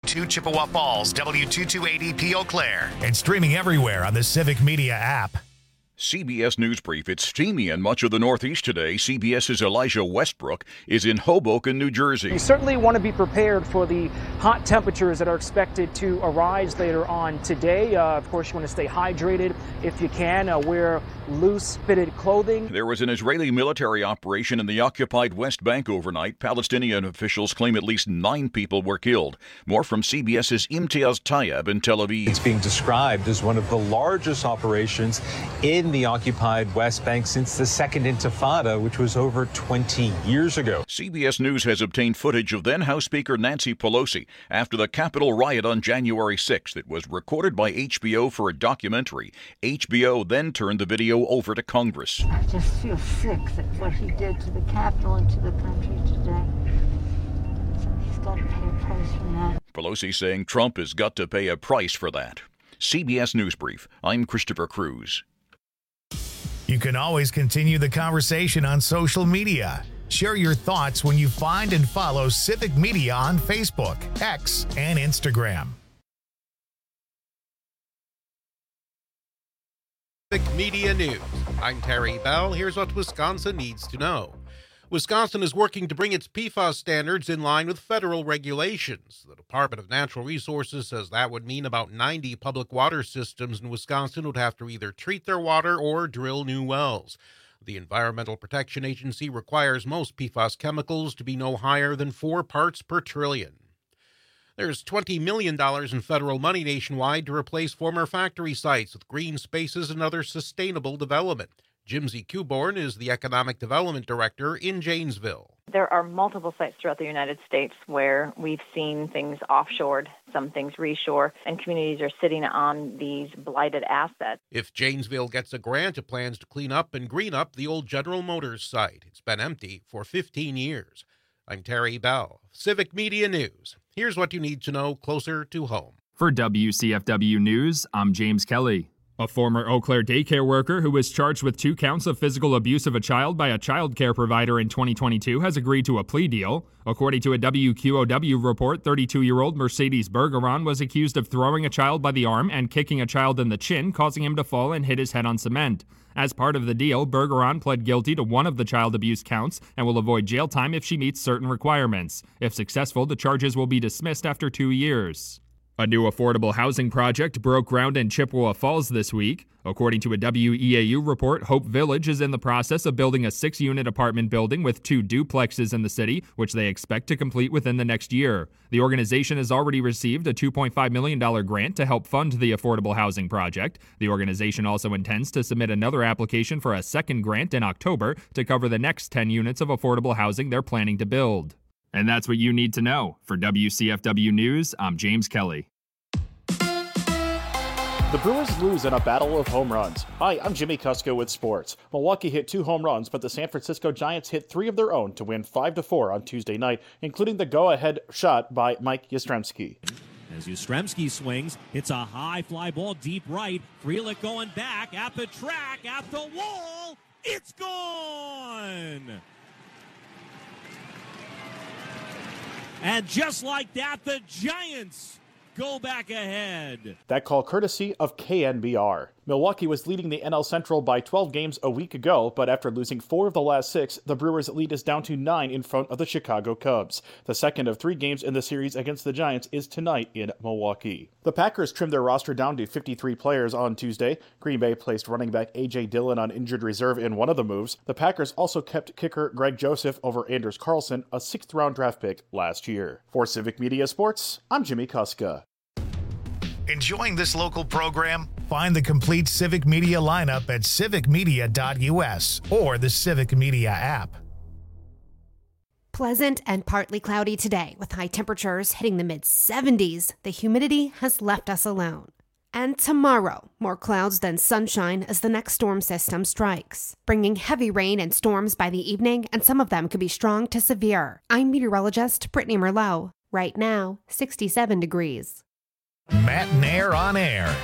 W2 Chippewa Falls, W228EP Eau Claire, and streaming everywhere on the Civic Media app. CBS News Brief. It's steamy in much of the Northeast today. CBS's Elijah Westbrook is in Hoboken, New Jersey. You certainly want to be prepared for the hot temperatures that are expected to arise later on today. Of course, you want to stay hydrated if you can. Wear loose-fitted clothing. There was an Israeli military operation in the occupied West Bank overnight. Palestinian officials claim at least 9 people were killed. More from CBS's Imtiaz Tayeb in Tel Aviv. It's being described as one of the largest operations in the occupied West Bank since the Second Intifada, which was over 20 years ago. CBS News has obtained footage of then House Speaker Nancy Pelosi after the Capitol riot on January 6th. It was recorded by HBO for a documentary. HBO then turned the video over to Congress. I just feel sick that what he did to the Capitol and to the country today. So he's got to pay a price for that. Pelosi saying Trump has got to pay a price for that. CBS News Brief. I'm Christopher Cruz. You can always continue the conversation on social media. Share your thoughts when you find and follow Civic Media on Facebook, X, and Instagram. Civic Media News. I'm Terry Bell. Here's what Wisconsin needs to know. Wisconsin is working to bring its PFAS standards in line with federal regulations. The Department of Natural Resources says that would mean about 90 public water systems in Wisconsin would have to either treat their water or drill new wells. The Environmental Protection Agency requires most PFAS chemicals to be no higher than 4 parts per trillion. There's $20 million in federal money nationwide to replace former factory sites with green spaces and other sustainable development. Jimsy Kuborn is the Economic Development Director in Janesville. There are multiple sites throughout the United States where we've seen things offshored, some things reshore, and communities are sitting on these blighted assets. If Janesville gets a grant, it plans to clean up and green up the old General Motors site. It's been empty for 15 years. I'm Terry Bell, Civic Media News. Here's what you need to know closer to home. For WCFW News, I'm James Kelly. A former Eau Claire daycare worker who was charged with 2 counts of physical abuse of a child by a child care provider in 2022 has agreed to a plea deal. According to a WQOW report, 32-year-old Mercedes Bergeron was accused of throwing a child by the arm and kicking a child in the chin, causing him to fall and hit his head on cement. As part of the deal, Bergeron pled guilty to one of the child abuse counts and will avoid jail time if she meets certain requirements. If successful, the charges will be dismissed after 2 years. A new affordable housing project broke ground in Chippewa Falls this week. According to a WEAU report, Hope Village is in the process of building a 6-unit apartment building with 2 duplexes in the city, which they expect to complete within the next year. The organization has already received a $2.5 million grant to help fund the affordable housing project. The organization also intends to submit another application for a second grant in October to cover the next 10 units of affordable housing they're planning to build. And that's what you need to know. For WCFW News, I'm James Kelly. The Brewers lose in a battle of home runs. Hi, I'm Jimmy Kusko with sports. Milwaukee hit 2 home runs, but the San Francisco Giants hit 3 of their own to win 5-4 on Tuesday night, including the go-ahead shot by Mike Yastrzemski. As Yastrzemski swings, it's a high fly ball deep right. Frelick going back at the track, at the wall. It's gone! And just like that, the Giants go back ahead. That call courtesy of KNBR. Milwaukee was leading the NL Central by 12 games a week ago, but after losing 4 of the last 6, the Brewers' lead is down to 9 in front of the Chicago Cubs. The second of 3 games in the series against the Giants is tonight in Milwaukee. The Packers trimmed their roster down to 53 players on Tuesday. Green Bay placed running back A.J. Dillon on injured reserve in one of the moves. The Packers also kept kicker Greg Joseph over Anders Carlson, a 6th-round draft pick last year. For Civic Media Sports, I'm Jimmy Kuska. Enjoying this local program? Find the complete Civic Media lineup at civicmedia.us or the Civic Media app. Pleasant and partly cloudy today with high temperatures hitting the mid-70s. The humidity has left us alone. And tomorrow, more clouds than sunshine as the next storm system strikes, bringing heavy rain and storms by the evening, and some of them could be strong to severe. I'm meteorologist Brittany Merlot. Right now, 67 degrees. Matt and Air on Air.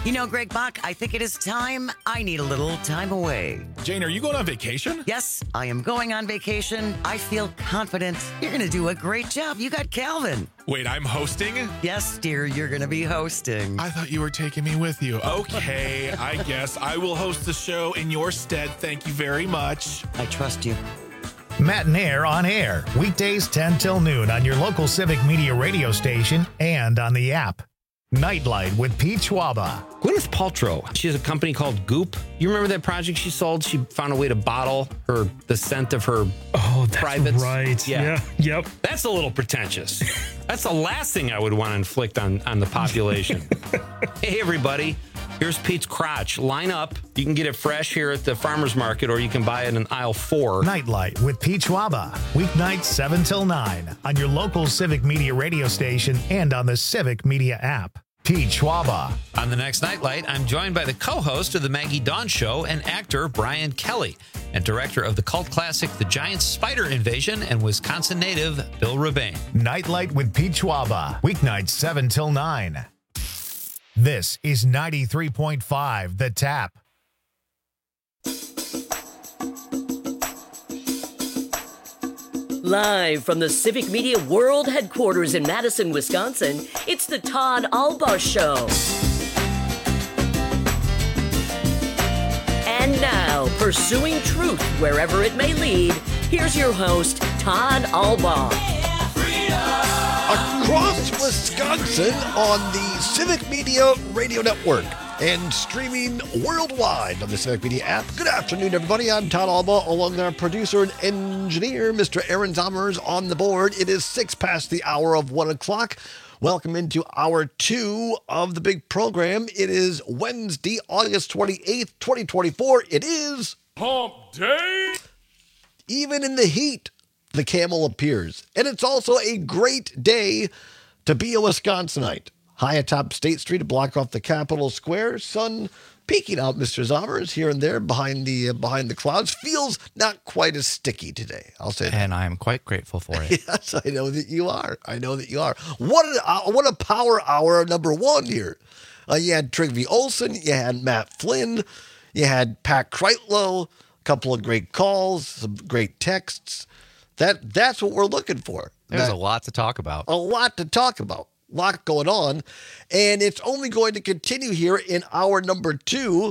You know, Greg Bach, I think it is time. I need a little time away. Jane, are you going on vacation? Yes, I am going on vacation. I feel confident. You're going to do a great job. You got Calvin. Wait, I'm hosting? Yes, dear, you're going to be hosting. I thought you were taking me with you. Okay, I guess I will host the show in your stead. Thank you very much. I trust you. Matt and Air on air, weekdays 10 till noon on your local Civic Media radio station and on the app. Nightlight with Pete Schwaba. Gwyneth Paltrow, she has a company called Goop. You remember that project she sold? She found a way to bottle the scent of her privates. Right. Yeah. Yep. That's a little pretentious. That's the last thing I would want to inflict on the population. Hey, everybody. Here's Pete's crotch. Line up. You can get it fresh here at the farmer's market, or you can buy it in aisle 4. Nightlight with Pete Schwaba. Weeknights 7 till 9 on your local Civic Media radio station and on the Civic Media app. Pete Schwaba. On the next Nightlight, I'm joined by the co-host of the Maggie Dawn Show and actor Brian Kelly, and director of the cult classic The Giant Spider Invasion and Wisconsin native Bill Rebane. Nightlight with Pete Schwaba. Weeknights 7 till 9. This is 93.5 The Tap. Live from the Civic Media World Headquarters in Madison, Wisconsin, it's the Todd Albaugh Show. And now, pursuing truth wherever it may lead, here's your host, Todd Albaugh. Across Wisconsin on the Civic Media Radio Network and streaming worldwide on the Civic Media app. Good afternoon, everybody. I'm Todd Albaugh, along with our producer and engineer, Mr. Aaron Zommers, on the board. It is 6 past the hour of 1 o'clock. Welcome into hour 2 of the big program. It is Wednesday, August 28th, 2024. It is Hump Day. Even in the heat, the camel appears. And it's also a great day to be a Wisconsinite. High atop State Street, a block off the Capitol Square. Sun peeking out, Mr. Zommers, here and there behind the clouds. Feels not quite as sticky today, I'll say that. And I am quite grateful for it. Yes, I know that you are. What a power hour number 1 here. You had Trygve Olsen, you had Matt Flynn, you had Pat Kreitlow, a couple of great calls, some great texts. That's what we're looking for. There's a lot to talk about. A lot to talk about. A lot going on. And it's only going to continue here in hour number 2,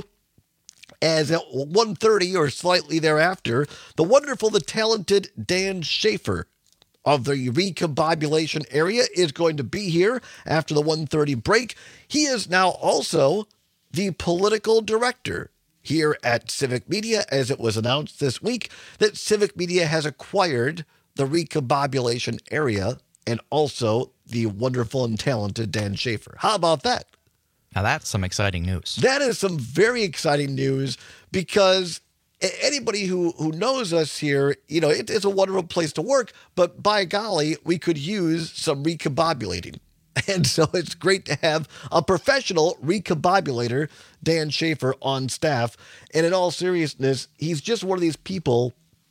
as at 1:30 or slightly thereafter, the wonderful, the talented Dan Schaefer of the recombobulation area is going to be here after the 1:30 break. He is now also the political director here at Civic Media, as it was announced this week that Civic Media has acquired the recombobulation area and also the wonderful and talented Dan Schaefer. How about that? Now that's some exciting news. That is some very exciting news, because anybody who knows us here, it's a wonderful place to work, but by golly, we could use some recombobulating. And so it's great to have a professional recombobulator, Dan Schaefer, on staff. And in all seriousness, he's just one of these people.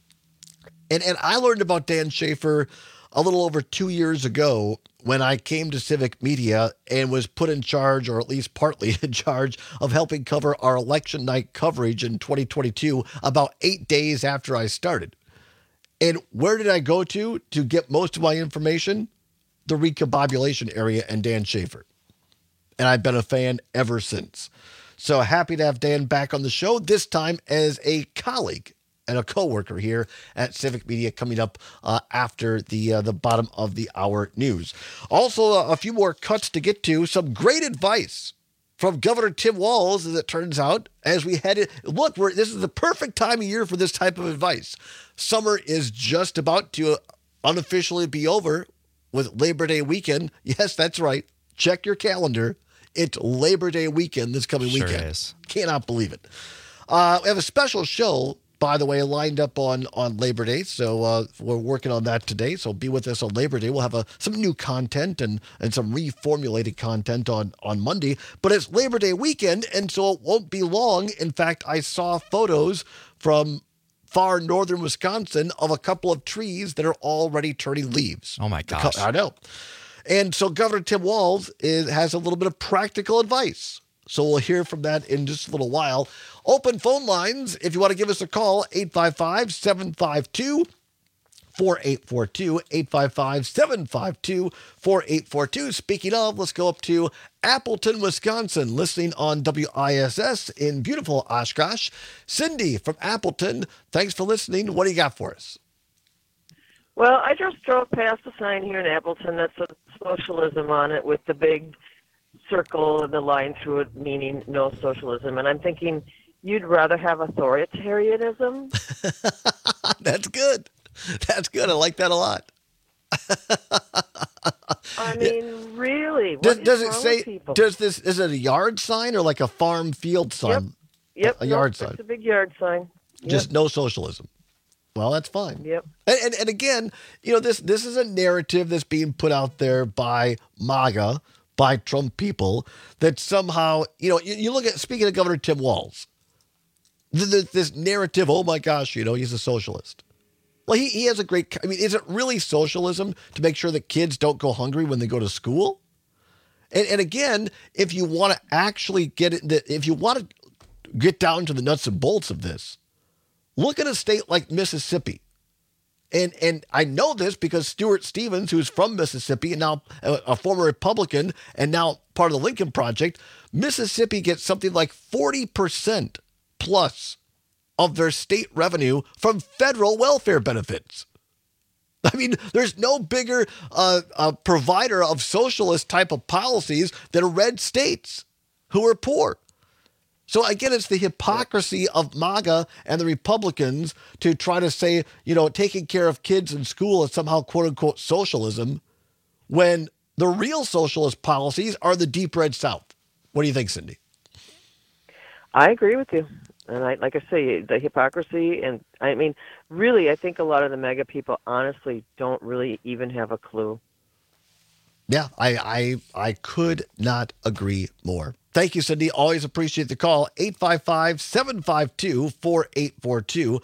And I learned about Dan Schaefer a little over 2 years ago when I came to Civic Media and was put in charge, or at least partly in charge, of helping cover our election night coverage in 2022, about 8 days after I started. And where did I go to get most of my information? The recombobulation area and Dan Schaefer. And I've been a fan ever since. So happy to have Dan back on the show, this time as a colleague and a coworker here at Civic Media, coming up after the bottom of the hour news. Also, a few more cuts to get to. Some great advice from Governor Tim Walz, as it turns out, as we head in. Look, this is the perfect time of year for this type of advice. Summer is just about to unofficially be over with Labor Day weekend. Yes, that's right. Check your calendar. It's Labor Day weekend this coming weekend. Sure is. Cannot believe it. We have a special show, by the way, lined up on Labor Day. So we're working on that today. So be with us on Labor Day. We'll have some new content and some reformulated content on Monday. But it's Labor Day weekend, and so it won't be long. In fact, I saw photos from far northern Wisconsin of a couple of trees that are already turning leaves. Oh, my gosh. I know. And so Governor Tim Walz has a little bit of practical advice So we'll hear from that in just a little while. Open phone lines if you want to give us a call, 855-752-4842, 855-752-4842. Speaking of, let's go up to Appleton, Wisconsin, listening on WISS in beautiful Oshkosh. Cindy from Appleton, thanks for listening. What do you got for us? Well, I just drove past a sign here in Appleton that said socialism on it with the big circle and the line through it meaning no socialism. And I'm thinking, you'd rather have authoritarianism? That's good. That's good. I like that a lot. I mean, really? Does it say, is it a yard sign or like a farm field sign? Yep. A yard sign. It's a big yard sign. Yep. Just no socialism. Well, that's fine. Yep. And again, this is a narrative that's being put out there by MAGA, by Trump people, that somehow, you look at, speaking of Governor Tim Walz, this narrative, oh my gosh, he's a socialist. Well, he has a great, is it really socialism to make sure that kids don't go hungry when they go to school? And again, if you want to actually if you want to get down to the nuts and bolts of this, look at a state like Mississippi. And I know this because Stuart Stevens, who's from Mississippi and now a former Republican and now part of the Lincoln Project, Mississippi gets something like 40% plus of their state revenue from federal welfare benefits. I mean, there's no bigger provider of socialist type of policies than red states who are poor. So again, it's the hypocrisy of MAGA and the Republicans to try to say, taking care of kids in school is somehow quote unquote socialism, when the real socialist policies are the deep red South. What do you think, Cindy? I agree with you. And like I say, the hypocrisy, and I mean, really, I think a lot of the MAGA people honestly don't really even have a clue. Yeah, I could not agree more. Thank you, Cindy. Always appreciate the call. 855-752-4842.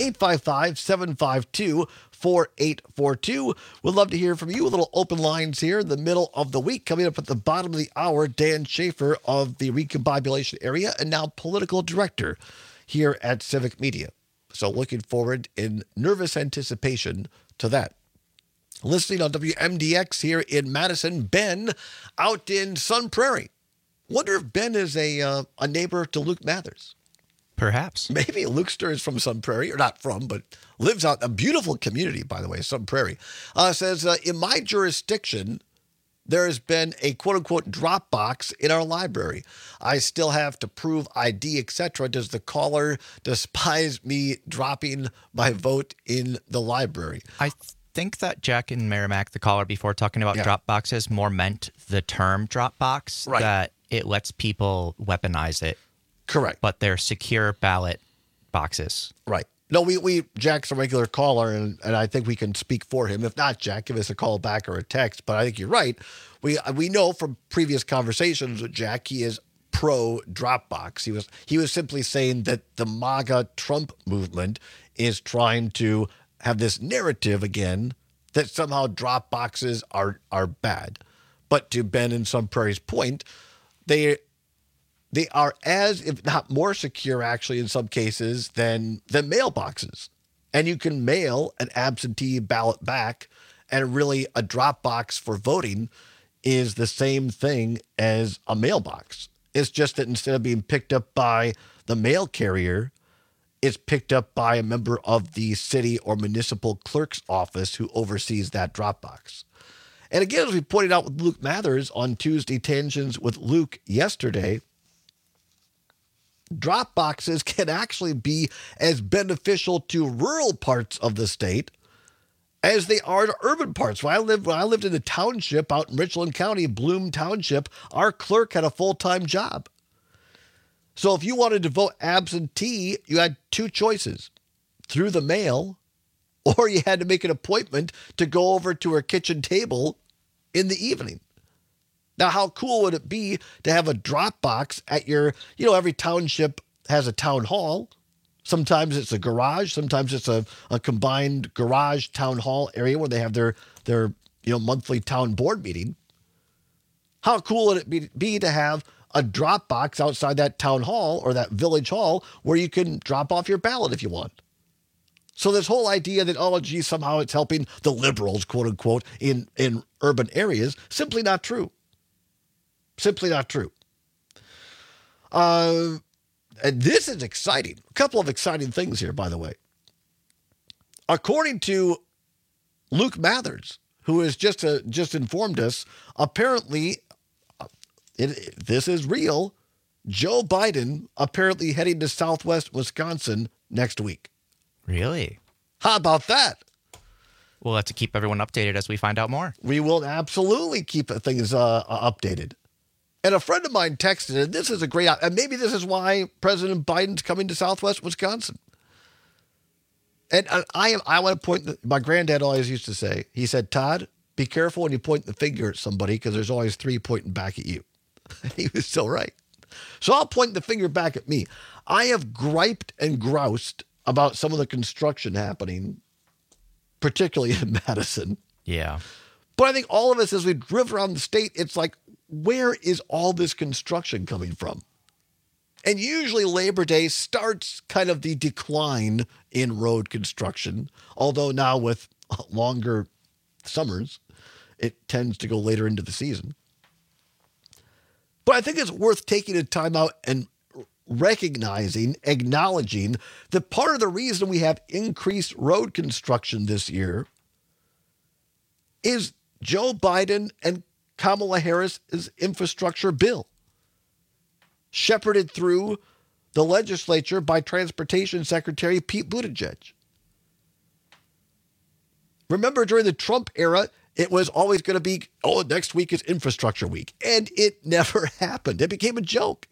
855-752-4842. We'd love to hear from you. A little open lines here in the middle of the week. Coming up at the bottom of the hour, Dan Schaefer of the Recombobulation Area and now political director here at Civic Media. So looking forward in nervous anticipation to that. Listening on WMDX here in Madison, Ben out in Sun Prairie. Wonder if Ben is a neighbor to Luke Mathers. Perhaps. Maybe Lukester is from Sun Prairie, or not from, but lives out in a beautiful community, by the way, Sun Prairie. Says, in my jurisdiction, there has been a quote-unquote drop box in our library. I still have to prove ID, etc. Does the caller despise me dropping my vote in the library? I think that Jack and Merrimack, the caller before, talking about drop boxes, more meant the term drop box, that it lets people weaponize it. Correct. But they're secure ballot boxes. Right. No, Jack's a regular caller, and I think we can speak for him. If not, Jack, give us a call back or a text. But I think you're right. We know from previous conversations with Jack, he is pro Dropbox. He was simply saying that the MAGA Trump movement is trying to have this narrative again that somehow drop boxes are bad. But to Ben and Sun Prairie's point, they are as, if not more secure, actually, in some cases, than mailboxes. And you can mail an absentee ballot back, and really a drop box for voting is the same thing as a mailbox. It's just that instead of being picked up by the mail carrier, it's picked up by a member of the city or municipal clerk's office who oversees that drop box. And again, as we pointed out with Luke Mathers on Tuesday Tangents with Luke yesterday, drop boxes can actually be as beneficial to rural parts of the state as they are to urban parts. When I lived in a township out in Richland County, Bloom Township, our clerk had a full-time job. So if you wanted to vote absentee, you had two choices: through the mail, or you had to make an appointment to go over to her kitchen table in the evening. Now, how cool would it be to have a drop box at your, every township has a town hall. Sometimes it's a garage. Sometimes it's a combined garage town hall area where they have their monthly town board meeting. How cool would it be to have a drop box outside that town hall or that village hall where you can drop off your ballot if you want. So this whole idea that, oh, gee, somehow it's helping the liberals, quote unquote, in urban areas, simply not true. Simply not true. And this is exciting. A couple of exciting things here, by the way. According to Luke Mathers, who has just informed us, apparently, this is real, Joe Biden apparently heading to Southwest Wisconsin next week. Really? How about that? We'll have to keep everyone updated as we find out more. We will absolutely keep things updated. And a friend of mine texted, and this is a great, and maybe this is why President Biden's coming to Southwest Wisconsin. And I want to point, my granddad always used to say, he said, Todd, be careful when you point the finger at somebody because there's always three pointing back at you. And he was so right. So I'll point the finger back at me. I have griped and groused about some of the construction happening, particularly in Madison. Yeah. But I think all of us, as we drive around the state, it's like, where is all this construction coming from? And usually Labor Day starts kind of the decline in road construction, although now with longer summers, it tends to go later into the season. But I think it's worth taking a time out and recognizing, acknowledging that part of the reason we have increased road construction this year is Joe Biden and Kamala Harris's infrastructure bill, shepherded through the legislature by Transportation Secretary Pete Buttigieg. Remember, during the Trump era, it was always going to be, oh, next week is infrastructure week. And it never happened. It became a joke.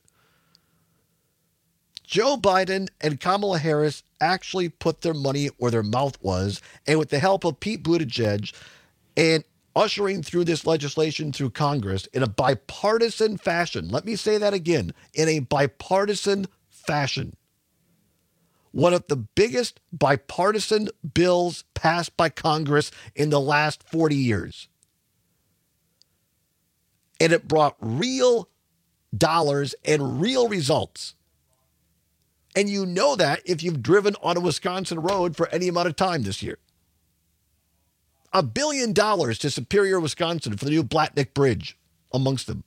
Joe Biden and Kamala Harris actually put their money where their mouth was, and with the help of Pete Buttigieg and ushering through this legislation through Congress in a bipartisan fashion. Let me say that again, in a bipartisan fashion. One of the biggest bipartisan bills passed by Congress in the last 40 years. And it brought real dollars and real results. And you know that if you've driven on a Wisconsin road for any amount of time this year. $1 billion to Superior, Wisconsin for the new Blatnick Bridge, amongst them.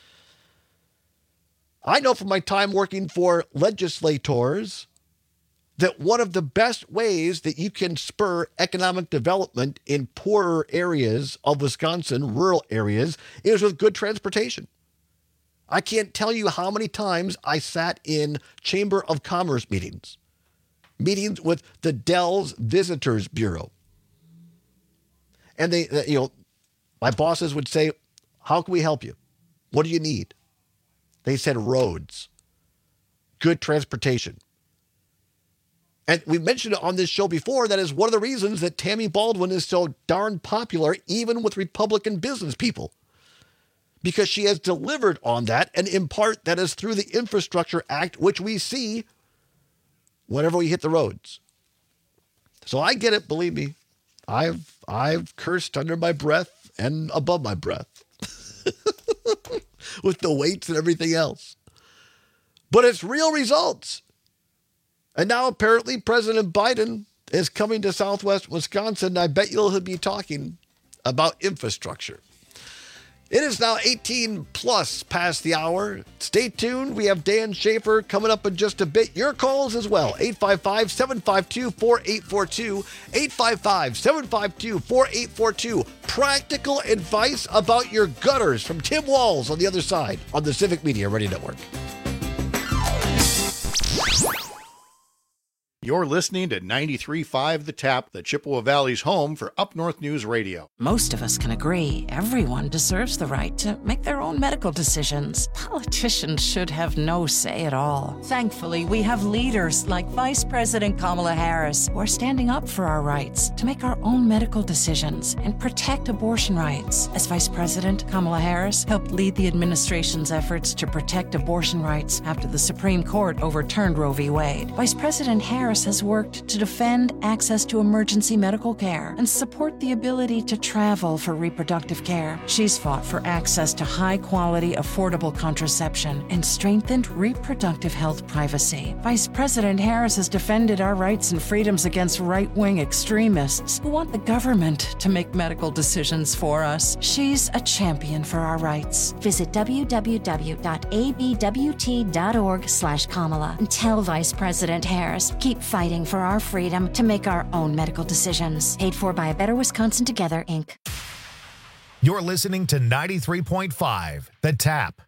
I know from my time working for legislators that one of the best ways that you can spur economic development in poorer areas of Wisconsin, rural areas, is with good transportation. I can't tell you how many times I sat in Chamber of Commerce meetings with the Dells Visitors Bureau. And my bosses would say, how can we help you? What do you need? They said roads, good transportation. And we mentioned it on this show before. That is one of the reasons that Tammy Baldwin is so darn popular, even with Republican business people, because she has delivered on that. And in part, that is through the Infrastructure Act, which we see whenever we hit the roads. So I get it. Believe me. I've cursed under my breath and above my breath with the weights and everything else. But it's real results. And now apparently President Biden is coming to Southwest Wisconsin. I bet you'll be talking about infrastructure. It is now 18 plus past the hour. Stay tuned. We have Dan Schaefer coming up in just a bit. Your calls as well. 855-752-4842. 855-752-4842. Practical advice about your gutters from Tim Walls on the other side on the Civic Media Radio Network. You're listening to 93.5 The Tap, the Chippewa Valley's home for Up North News Radio. Most of us can agree everyone deserves the right to make their own medical decisions. Politicians should have no say at all. Thankfully, we have leaders like Vice President Kamala Harris who are standing up for our rights to make our own medical decisions and protect abortion rights. As Vice President, Kamala Harris helped lead the administration's efforts to protect abortion rights after the Supreme Court overturned Roe v. Wade. Vice President Harris Harris has worked to defend access to emergency medical care and support the ability to travel for reproductive care. She's fought for access to high-quality, affordable contraception and strengthened reproductive health privacy. Vice President Harris has defended our rights and freedoms against right-wing extremists who want the government to make medical decisions for us. She's a champion for our rights. Visit www.abwt.org/Kamala and tell Vice President Harris, keep fighting for our freedom to make our own medical decisions. Paid for by A Better Wisconsin Together, Inc. You're listening to 93.5, The Tap.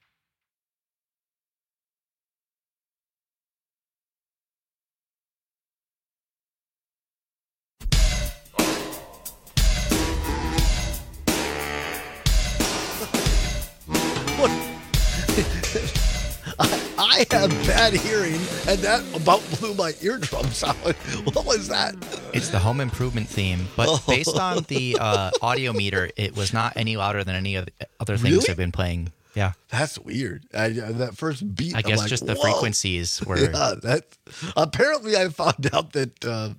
I have bad hearing, and that about blew my eardrums out. What was that? It's the Home Improvement theme, but based on the audio meter, it was not any louder than any of the other things Really? I've been playing. Yeah. That's weird. That first beat, I guess like, just the whoa. frequencies were... Yeah, apparently I found out that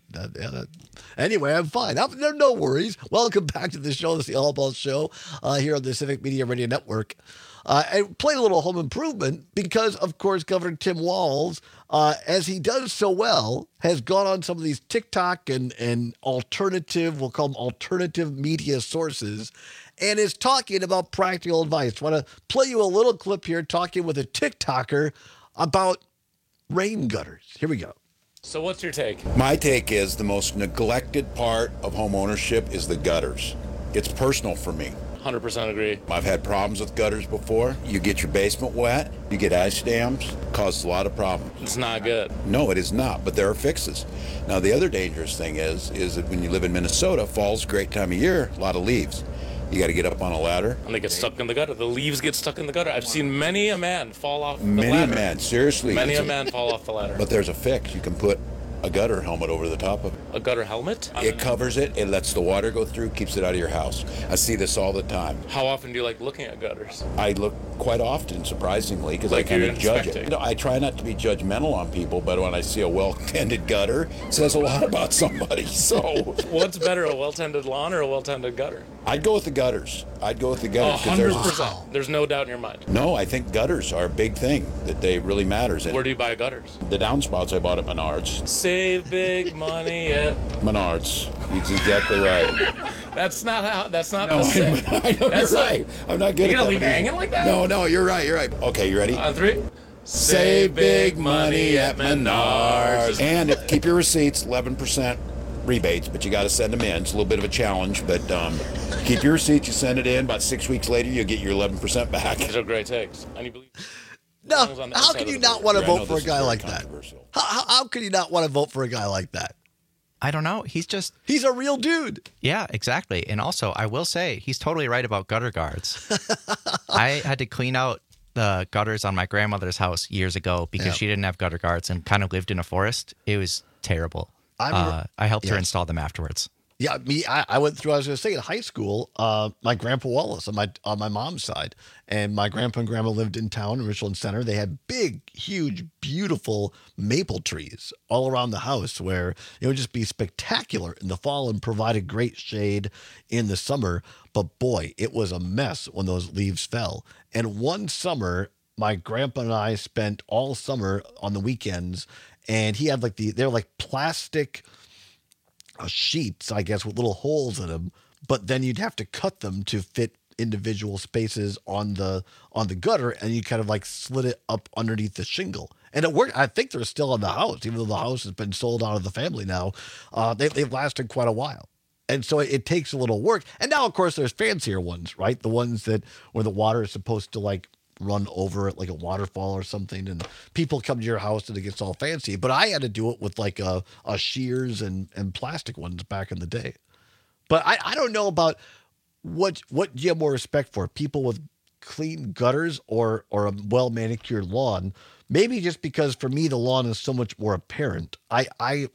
anyway, I'm fine. There are no worries. Welcome back to the show. It's the All About Show here on the Civic Media Radio Network. I played a little Home Improvement because, of course, Governor Tim Walz, as he does so well, has gone on some of these TikTok and alternative, we'll call them alternative media sources, and is talking about practical advice. I want to play you a little clip here talking with a TikToker about rain gutters. Here we go. So what's your take? My take is the most neglected part of home ownership is the gutters. It's personal for me. 100% agree. I've had problems with gutters before. You get your basement wet, you get ice dams, causes a lot of problems. It's not good. No, it is not, but there are fixes. Now, the other dangerous thing is that when you live in Minnesota, fall's a great time of year, a lot of leaves. You got to get up on a ladder. And they get stuck in the gutter. The leaves get stuck in the gutter. I've seen many a man fall off the Many ladder. a man, seriously. Many a man fall off the ladder. But there's a fix. You can put a gutter helmet over the top of it. A gutter helmet? It covers it. It lets the water go through, keeps it out of your house. I see this all the time. How often do you like looking at gutters? I look quite often, surprisingly, because Like I kind you're of judge inspecting. it. You know, I try not to be judgmental on people, but when I see a well-tended gutter, it says a lot about somebody. So, What's better, a well-tended lawn or a well-tended gutter? I'd go with the gutters. I'd go with the gutters. 100%. There's no doubt in your mind. No, I think gutters are a big thing, that they really matters. Where do you buy gutters? The downspouts I bought at Menards. Save big money at... Menards. He's exactly right. That's not how... That's not No, the same. I know, That's you're not- right. I'm not good You at gonna that. leave it hanging like that? No, you're right. Okay, you ready? On three. Save big money at Menards. And keep your receipts, 11% rebates, but you got to send them in. It's a little bit of a challenge, but keep your receipts. You send it in. About 6 weeks later, you'll get your 11% back. These are great takes. And you believe... No, how can you not want to vote for a guy like that? How can you not want to vote for a guy like that? I don't know. He's a real dude. Yeah, exactly. And also, I will say, he's totally right about gutter guards. I had to clean out the gutters on my grandmother's house years ago because Yeah. she didn't have gutter guards and kind of lived in a forest. It was terrible. I helped her yes. install them afterwards. Yeah, I went through. I was going to say in high school, my grandpa Wallace on my mom's side, and my grandpa and grandma lived in town in Richland Center. They had big, huge, beautiful maple trees all around the house, where it would just be spectacular in the fall and provided great shade in the summer. But boy, it was a mess when those leaves fell. And one summer, my grandpa and I spent all summer on the weekends, and he had they're like plastic sheets, I guess, with little holes in them, but then you'd have to cut them to fit individual spaces on the gutter, and you kind of like slid it up underneath the shingle. And it worked. I think they're still in the house, even though the house has been sold out of the family now. They've lasted quite a while. And so it takes a little work. And now, of course, there's fancier ones, right? The ones that where the water is supposed to like run over it like a waterfall or something, and people come to your house and it gets all fancy. But I had to do it with like a shears and plastic ones back in the day. But I don't know about what you have more respect for, people with clean gutters or a well manicured lawn. Maybe just because for me the lawn is so much more apparent. I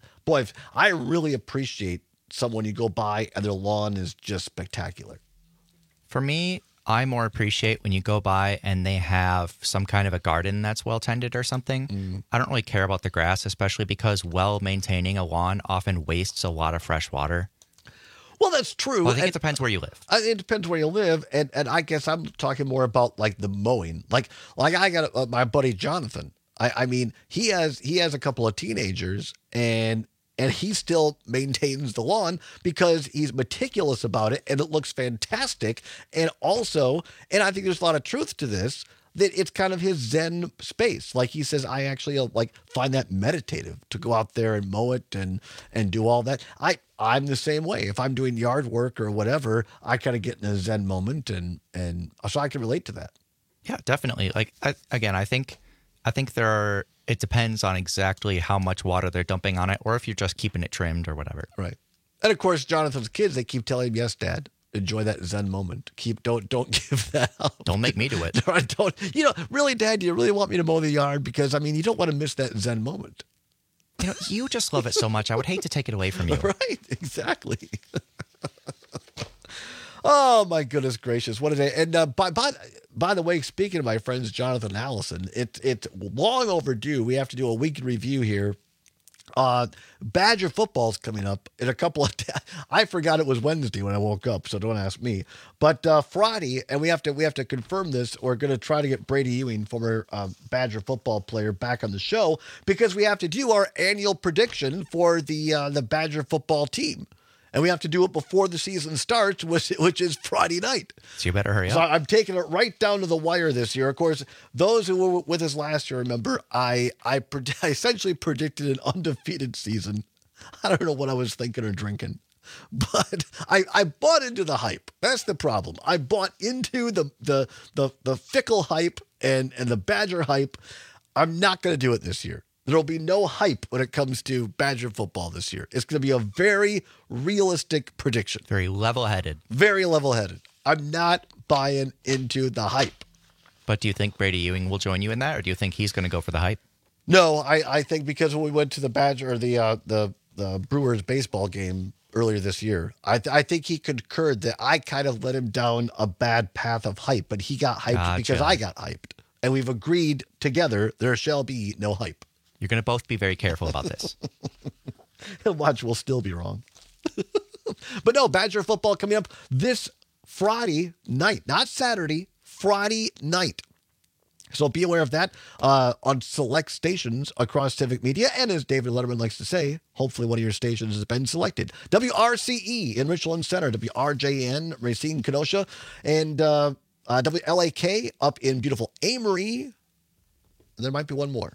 really appreciate someone you go by and their lawn is just spectacular. For me, I more appreciate when you go by and they have some kind of a garden that's well tended or something. I don't really care about the grass, especially because maintaining a lawn often wastes a lot of fresh water. Well, that's true. Well, I think it depends where you live. It depends where you live, and I guess I'm talking more about like the mowing. Like I got my buddy Jonathan. I mean, he has a couple of teenagers, and he still maintains the lawn because he's meticulous about it, and it looks fantastic. And also, and I think there's a lot of truth to this, that it's kind of his Zen space. Like he says, I actually like find that meditative to go out there and mow it and do all that. I'm the same way. If I'm doing yard work or whatever, I kind of get in a Zen moment, and so I can relate to that. Yeah, definitely. Like I think it depends on exactly how much water they're dumping on it, or if you're just keeping it trimmed or whatever. Right. And of course, Jonathan's kids, they keep telling him, yes, Dad. Enjoy that Zen moment. Don't give that up. Don't make me do it. Really, Dad, do you really want me to mow the yard? Because, I mean, you don't want to miss that Zen moment. You just love it so much. I would hate to take it away from you. Right, exactly. Oh, my goodness gracious. What a day. And by the way, speaking of my friends, Jonathan and Allison, it's long overdue. We have to do a week in review here. Badger football's coming up in a couple of days. I forgot it was Wednesday when I woke up, so don't ask me. But Friday, and we have to confirm this. We're going to try to get Brady Ewing, former Badger football player, back on the show because we have to do our annual prediction for the Badger football team. And we have to do it before the season starts, which is Friday night. So you better hurry up. So I'm taking it right down to the wire this year. Of course, those who were with us last year, remember, I essentially predicted an undefeated season. I don't know what I was thinking or drinking. But I bought into the hype. That's the problem. I bought into the fickle hype and the Badger hype. I'm not going to do it this year. There'll be no hype when it comes to Badger football this year. It's going to be a very realistic prediction. Very level-headed. Very level-headed. I'm not buying into the hype. But do you think Brady Ewing will join you in that, or do you think he's going to go for the hype? No, I think because when we went to the Badger or the Brewers baseball game earlier this year, I think he concurred that I kind of led him down a bad path of hype, but he got hyped because I got hyped. And we've agreed together there shall be no hype. You're going to both be very careful about this. Watch, we'll still be wrong. But no, Badger football coming up this Friday night, not Saturday, Friday night. So be aware of that on select stations across Civic Media. And as David Letterman likes to say, hopefully one of your stations has been selected. WRCE in Richland Center, WRJN, Racine, Kenosha, and WLAK up in beautiful Amory. And there might be one more.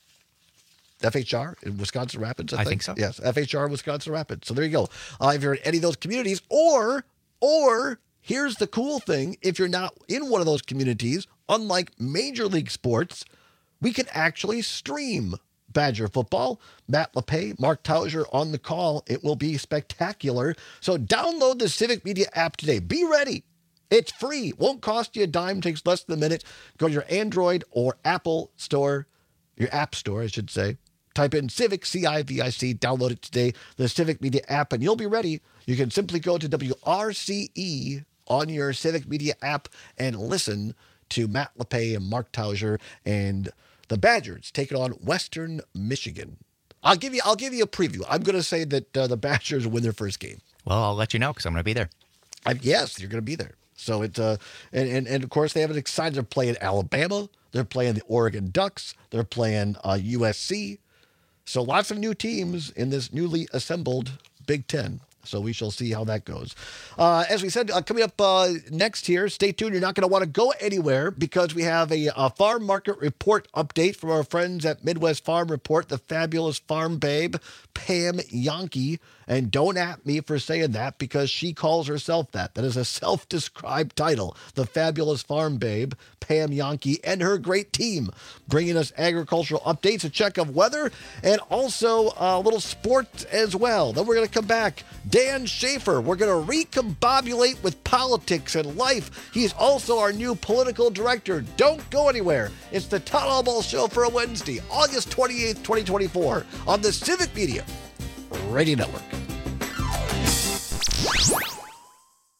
FHR in Wisconsin Rapids, I think so. Yes, FHR Wisconsin Rapids. So there you go. If you're in any of those communities, or here's the cool thing, if you're not in one of those communities, unlike Major League Sports, we can actually stream Badger football. Matt LePay, Mark Tauser on the call. It will be spectacular. So download the Civic Media app today. Be ready. It's free. Won't cost you a dime. Takes less than a minute. Go to your Android or Apple store, your app store, I should say. Type in Civic, CIVIC, download it today, the Civic Media app, and you'll be ready. You can simply go to WRCE on your Civic Media app and listen to Matt LePay and Mark Tauser and the Badgers taking on Western Michigan. I'll give you a preview. I'm going to say that the Badgers win their first game. Well, I'll let you know because I'm going to be there. Yes, you're going to be there. So it's and of course they have an excited. They're playing Alabama. They're playing the Oregon Ducks. They're playing USC. So lots of new teams in this newly assembled Big Ten. So we shall see how that goes. As we said, coming up next here, stay tuned. You're not going to want to go anywhere because we have a farm market report update from our friends at Midwest Farm Report, the fabulous farm babe, Pam Yankee. And don't at me for saying that because she calls herself that. That is a self-described title. The fabulous farm babe, Pam Yankee, and her great team bringing us agricultural updates, a check of weather, and also a little sport as well. Then we're going to come back. Dan Schaefer, we're going to recombobulate with politics and life. He's also our new political director. Don't go anywhere. It's the Todd Allball Show for a Wednesday, August 28th, 2024 on the Civic Media Radio Network.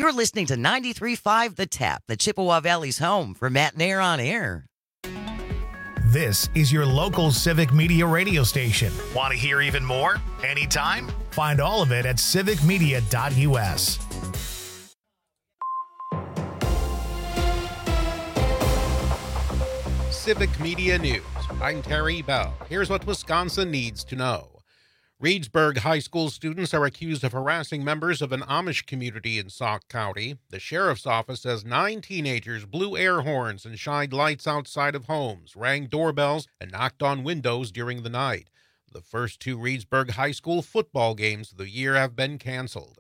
You're listening to 93.5 The Tap, the Chippewa Valley's home for Matt and Air on Air. This is your local Civic Media radio station. Want to hear even more? Anytime? Find all of it at civicmedia.us. Civic Media News. I'm Terry Bell. Here's what Wisconsin needs to know. Reedsburg High School students are accused of harassing members of an Amish community in Sauk County. The sheriff's office says 9 teenagers blew air horns and shined lights outside of homes, rang doorbells, and knocked on windows during the night. The first 2 Reedsburg High School football games of the year have been canceled.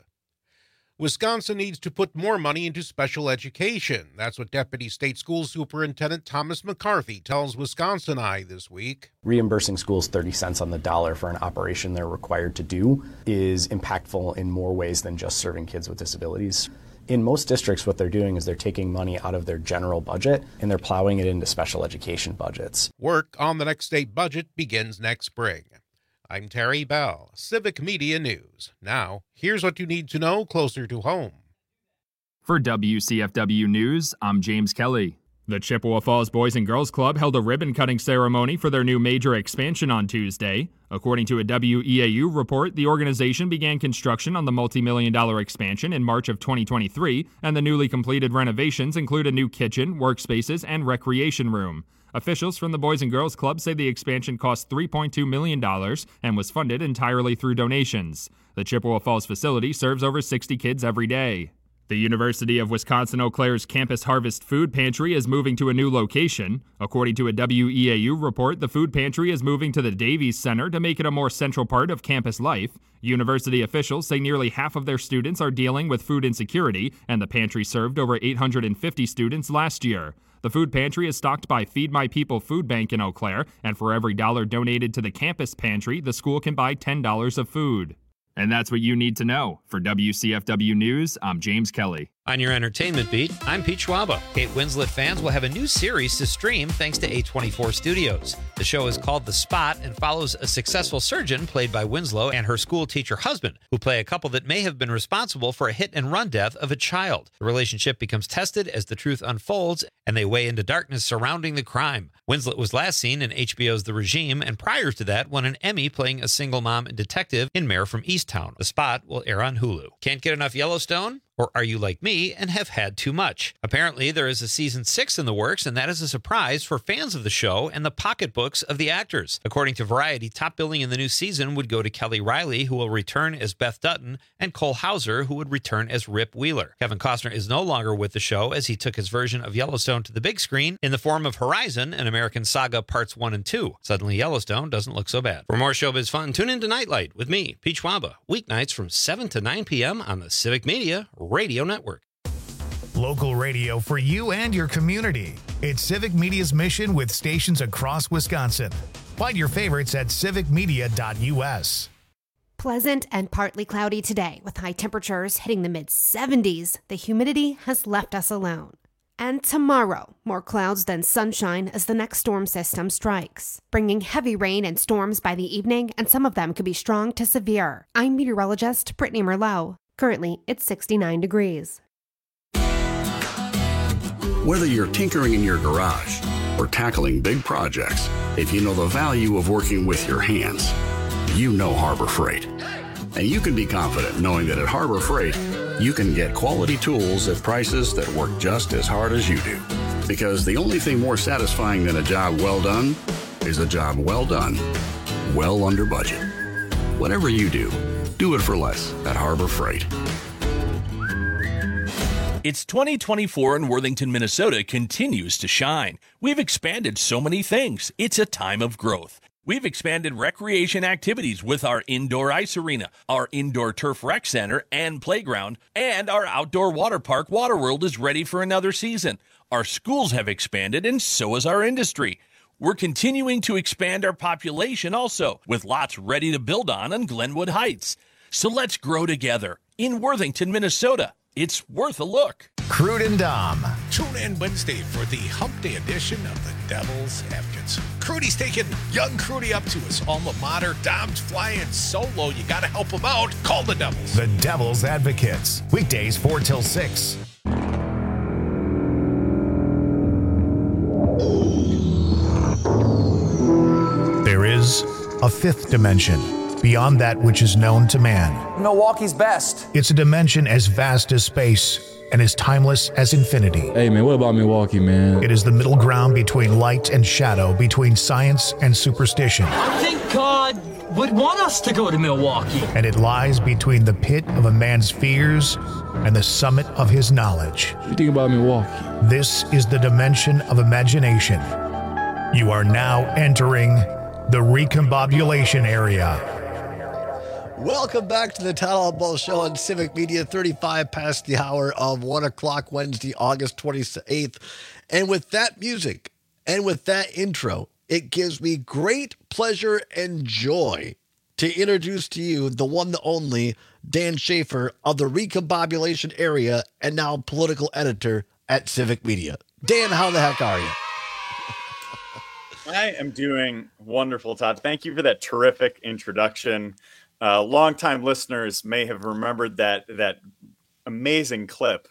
Wisconsin needs to put more money into special education. That's what Deputy State School Superintendent Thomas McCarthy tells Wisconsin Eye this week. Reimbursing schools 30 cents on the dollar for an operation they're required to do is impactful in more ways than just serving kids with disabilities. In most districts, what they're doing is they're taking money out of their general budget and they're plowing it into special education budgets. Work on the next state budget begins next spring. I'm Terry Bell, Civic Media News. Now, here's what you need to know closer to home. For WCFW News, I'm James Kelly. The Chippewa Falls Boys and Girls Club held a ribbon-cutting ceremony for their new major expansion on Tuesday. According to a WEAU report, the organization began construction on the multi-million-dollar expansion in March of 2023, and the newly completed renovations include a new kitchen, workspaces, and recreation room. Officials from the Boys and Girls Club say the expansion cost $3.2 million and was funded entirely through donations. The Chippewa Falls facility serves over 60 kids every day. The University of Wisconsin-Eau Claire's Campus Harvest Food Pantry is moving to a new location. According to a WEAU report, the food pantry is moving to the Davies Center to make it a more central part of campus life. University officials say nearly half of their students are dealing with food insecurity, and the pantry served over 850 students last year. The food pantry is stocked by Feed My People Food Bank in Eau Claire, and for every $1 donated to the campus pantry, the school can buy $10 of food. And that's what you need to know. For WCFW News, I'm James Kelly. On your entertainment beat, I'm Pete Schwaba. Kate Winslet fans will have a new series to stream thanks to A24 Studios. The show is called The Spot and follows a successful surgeon played by Winslow and her school teacher husband, who play a couple that may have been responsible for a hit-and-run death of a child. The relationship becomes tested as the truth unfolds, and they weigh into darkness surrounding the crime. Winslet was last seen in HBO's The Regime, and prior to that won an Emmy playing a single mom and detective in Mare from Easttown. The Spot will air on Hulu. Can't get enough Yellowstone? Or are you like me and have had too much? Apparently, there is a season 6 in the works, and that is a surprise for fans of the show and the pocketbooks of the actors. According to Variety, top billing in the new season would go to Kelly Riley, who will return as Beth Dutton, and Cole Hauser, who would return as Rip Wheeler. Kevin Costner is no longer with the show, as he took his version of Yellowstone to the big screen in the form of Horizon, an American Saga Parts 1 and 2. Suddenly, Yellowstone doesn't look so bad. For more showbiz fun, tune in to Nightlight with me, Pete Schwaba, weeknights from 7 to 9 p.m. on the Civic Media Radio Network. Local radio for you and your community. It's Civic Media's mission with stations across Wisconsin. Find your favorites at civicmedia.us. Pleasant and partly cloudy today with high temperatures hitting the mid-70s. The humidity has left us alone. And tomorrow, more clouds than sunshine as the next storm system strikes, bringing heavy rain and storms by the evening, and some of them could be strong to severe. I'm meteorologist Brittany Merlot. Currently, it's 69 degrees. Whether you're tinkering in your garage or tackling big projects, if you know the value of working with your hands, you know Harbor Freight. And you can be confident knowing that at Harbor Freight, you can get quality tools at prices that work just as hard as you do. Because the only thing more satisfying than a job well done is a job well done, well under budget. Whatever you do it for less at Harbor Freight. It's 2024 and Worthington, Minnesota continues to shine. We've expanded so many things. It's a time of growth. We've expanded recreation activities with our indoor ice arena, our indoor turf rec center and playground, and our outdoor water park Waterworld is ready for another season. Our schools have expanded, and so has our industry. We're continuing to expand our population also, with lots ready to build on Glenwood Heights. So let's grow together in Worthington, Minnesota. It's worth a look. Crude and Dom. Tune in Wednesday for the Hump Day edition of the Devil's Advocates. Crudy's taking young Crudy up to his alma mater. Dom's flying solo. You got to help him out. Call the Devils. The Devil's Advocates. Weekdays 4 till 6. There is a fifth dimension beyond that which is known to man. Milwaukee's best. It's a dimension as vast as space and as timeless as infinity. Hey, man, what about Milwaukee, man? It is the middle ground between light and shadow, between science and superstition. I think God would want us to go to Milwaukee. And it lies between the pit of a man's fears and the summit of his knowledge. What do you think about Milwaukee? This is the dimension of imagination. You are now entering the recombobulation area. Welcome back to the Town Hall Ball Show on Civic Media, 35 past the hour of 1 o'clock Wednesday, August 28th. And with that music and with that intro, it gives me great pleasure and joy to introduce to you the one, the only, Dan Schaefer of the Recombobulation Area and now political editor at Civic Media. Dan, how the heck are you? I am doing wonderful, Todd. Thank you for that terrific introduction. Longtime listeners may have remembered that amazing clip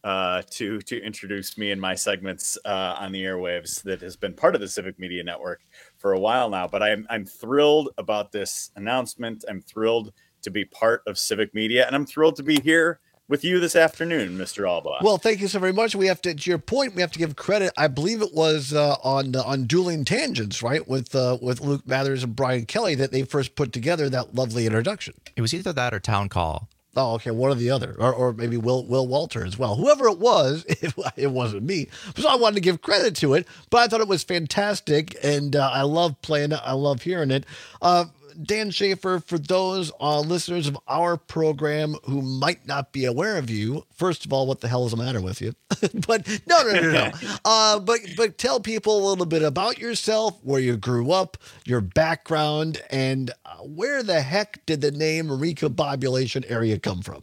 to introduce me and my segments on the airwaves that has been part of the Civic Media Network for a while now. But I'm thrilled about this announcement. I'm thrilled to be part of Civic Media, and I'm thrilled to be here with you this afternoon, Mr. Alba. Well, thank you so very much. We have to your point, we have to give credit. I believe it was on Dueling Tangents, right, with Luke Mathers and Brian Kelly that they first put together that lovely introduction. It was either that or Town Call. Oh, okay, one or the other, or maybe Will Walter as well. Whoever it was, it wasn't me. So I wanted to give credit to it, but I thought it was fantastic, and I love playing it. I love hearing it. Dan Schaefer, for those listeners of our program who might not be aware of you, first of all, what the hell is the matter with you? But no. But tell people a little bit about yourself, where you grew up, your background, and where the heck did the name Recombobulation Area come from?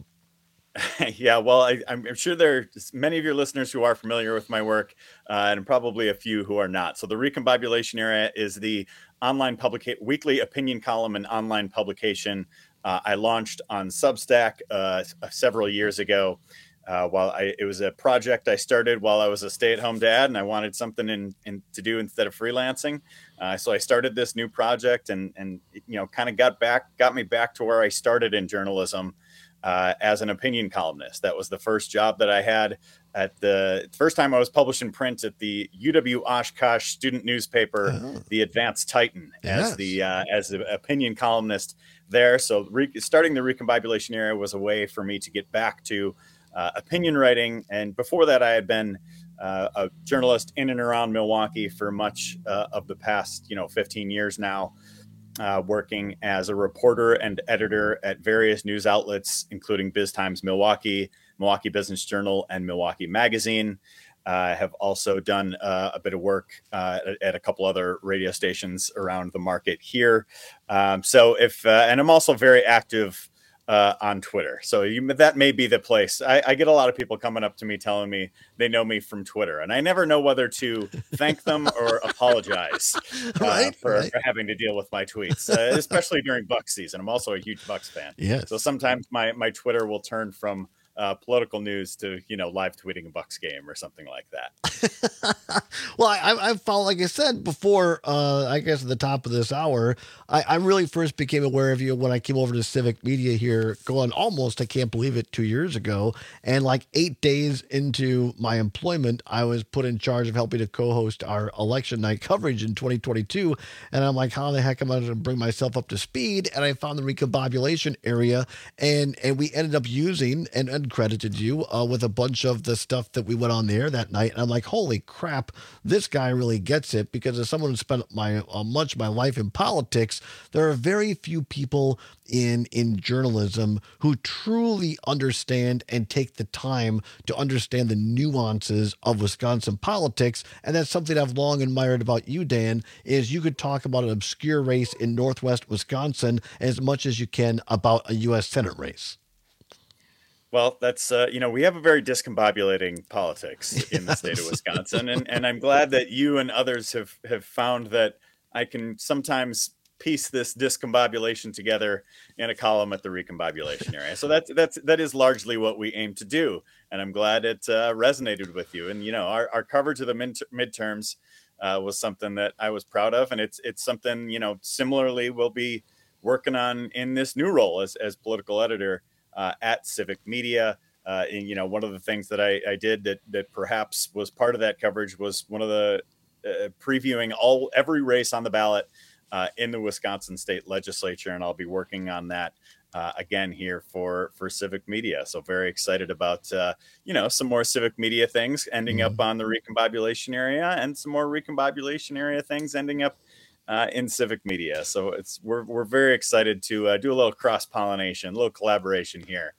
Yeah, well, I'm sure there are many of your listeners who are familiar with my work, and probably a few who are not. So the Recombobulation Area is the online weekly opinion column and online publication I launched on Substack several years ago. It was a project I started while I was a stay-at-home dad, and I wanted something to do instead of freelancing. So I started this new project, and kind of got me back to where I started in journalism. As an opinion columnist. That was the first job that I had at the first time I was published in print at the UW Oshkosh student newspaper, the Advanced Titan, as the opinion columnist there. So starting the Recombobulation Area was a way for me to get back to opinion writing. And before that, I had been a journalist in and around Milwaukee for much of the past 15 years now. Working as a reporter and editor at various news outlets, including BizTimes Milwaukee, Milwaukee Business Journal, and Milwaukee Magazine. I have also done a bit of work at a couple other radio stations around the market here. And I'm also very active on Twitter. So that may be the place. I get a lot of people coming up to me telling me they know me from Twitter, and I never know whether to thank them or apologize for having to deal with my tweets, especially during Bucs season. I'm also a huge Bucs fan. Yes. So sometimes my Twitter will turn from political news to, live tweeting a Bucs game or something like that. Well, I found, like I said before, I guess at the top of this hour, I really first became aware of you when I came over to Civic Media here, going almost, I can't believe it, 2 years ago. And like 8 days into my employment, I was put in charge of helping to co-host our election night coverage in 2022. And I'm like, how the heck am I going to bring myself up to speed? And I found the Recombobulation Area, and we ended up using and credited you with a bunch of the stuff that we went on the air that night. And I'm like, holy crap, this guy really gets it, because as someone who spent much of my life in politics, there are very few people in journalism who truly understand and take the time to understand the nuances of Wisconsin politics. And that's something I've long admired about you, Dan, is you could talk about an obscure race in Northwest Wisconsin as much as you can about a U.S. Senate race. Well, that's we have a very discombobulating politics in the state of Wisconsin, and I'm glad that you and others have found that I can sometimes piece this discombobulation together in a column at the recombobulation area. So that is largely what we aim to do, and I'm glad it resonated with you. And our coverage of the midterms was something that I was proud of, and it's something similarly we'll be working on in this new role as political editor at Civic Media. And one of the things that I did that perhaps was part of that coverage was one of the previewing every race on the ballot in the Wisconsin state legislature, and I'll be working on that again here for Civic Media. So very excited about some more Civic Media things ending up on the recombobulation area, and some more recombobulation area things ending up in Civic Media. So we're very excited to do a little cross-pollination, a little collaboration here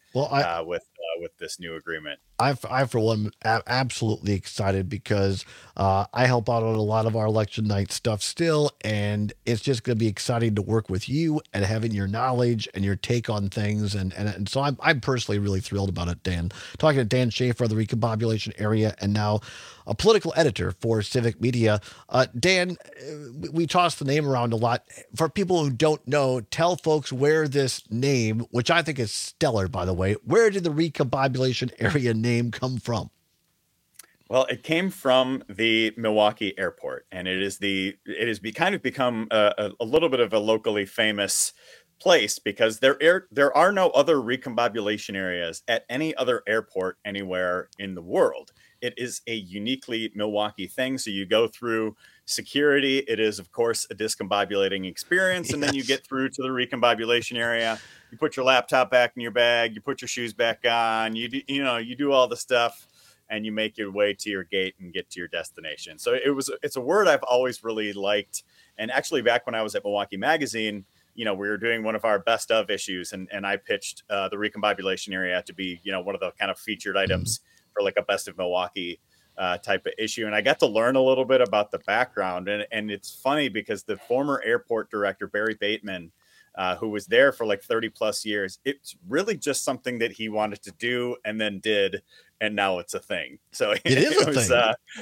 with this new agreement. I for one, absolutely excited because I help out on a lot of our election night stuff still, and it's just going to be exciting to work with you and having your knowledge and your take on things, and so I'm personally really thrilled about it, Dan. Talking to Dan Schaefer of the recombobulation area, and now a political editor for Civic Media. Dan, we toss the name around a lot. For people who don't know, tell folks where this name, which I think is stellar, by the way, where did the recombobulation area name come from? Well, it came from the Milwaukee airport, and it has become a little bit of a locally famous place because there are no other recombobulation areas at any other airport anywhere in the world. It is a uniquely Milwaukee thing. So you go through security. It is, of course, a discombobulating experience. And then you get through to the recombobulation area. You put your laptop back in your bag. You put your shoes back on. You do all the stuff, and you make your way to your gate and get to your destination. So it's a word I've always really liked. And actually, back when I was at Milwaukee Magazine, we were doing one of our best of issues, and I pitched the recombobulation area to be, one of the kind of featured items for like a best of Milwaukee type of issue. And I got to learn a little bit about the background. And it's funny because the former airport director, Barry Bateman, who was there for like 30 plus years, it's really just something that he wanted to do and then did. And now it's a thing. So it was,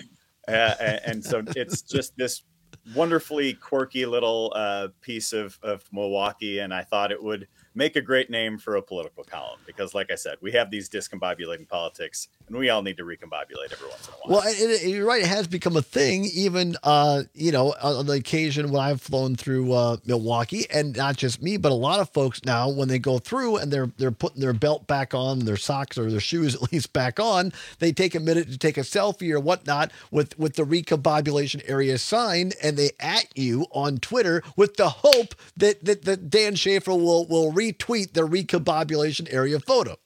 and so it's just this wonderfully quirky little piece of Milwaukee. And I thought it would make a great name for a political column because, like I said, we have these discombobulating politics, and we all need to recombobulate every once in a while. Well, you're right. It has become a thing, even, on the occasion when I've flown through Milwaukee, and not just me, but a lot of folks now, when they go through and they're putting their belt back on, their socks or their shoes at least back on, they take a minute to take a selfie or whatnot with the recombobulation area sign, and they at you on Twitter with the hope that Dan Schaefer will retweet their recombobulation area photo.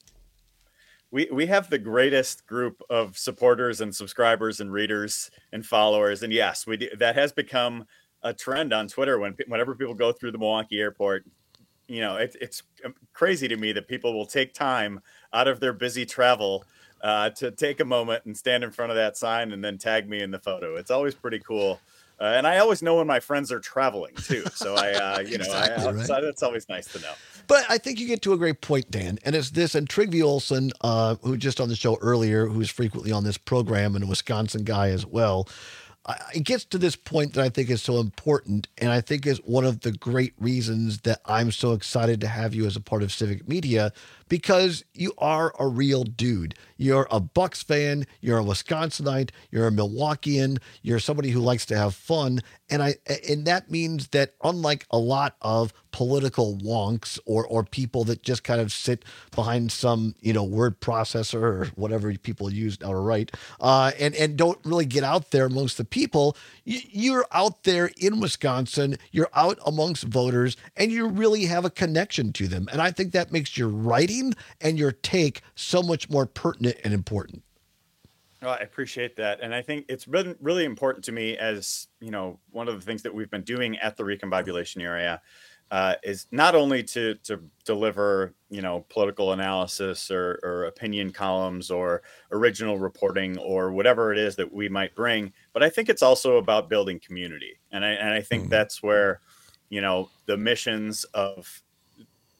We have the greatest group of supporters and subscribers and readers and followers. And yes, we do. That has become a trend on Twitter. Whenever people go through the Milwaukee airport, it's crazy to me that people will take time out of their busy travel to take a moment and stand in front of that sign and then tag me in the photo. It's always pretty cool. And I always know when my friends are traveling too. So that's always nice to know. But I think you get to a great point, Dan, and it's this, and Trygve Olsen, who just on the show earlier, who's frequently on this program and a Wisconsin guy as well, it gets to this point that I think is so important, and I think is one of the great reasons that I'm so excited to have you as a part of Civic Media, because you are a real dude. You're a Bucks fan, you're a Wisconsinite, you're a Milwaukeean, you're somebody who likes to have fun, and that means that unlike a lot of political wonks or people that just kind of sit behind some word processor or whatever people use now to write, and don't really get out there amongst the people, you're out there in Wisconsin, you're out amongst voters, and you really have a connection to them. And I think that makes your writing and your take so much more pertinent and important. Well, I appreciate that. And I think it's really, really important to me as, one of the things that we've been doing at the recombobulation area is not only to deliver, political analysis or opinion columns or original reporting or whatever it is that we might bring, but I think it's also about building community. And I think that's where, the missions of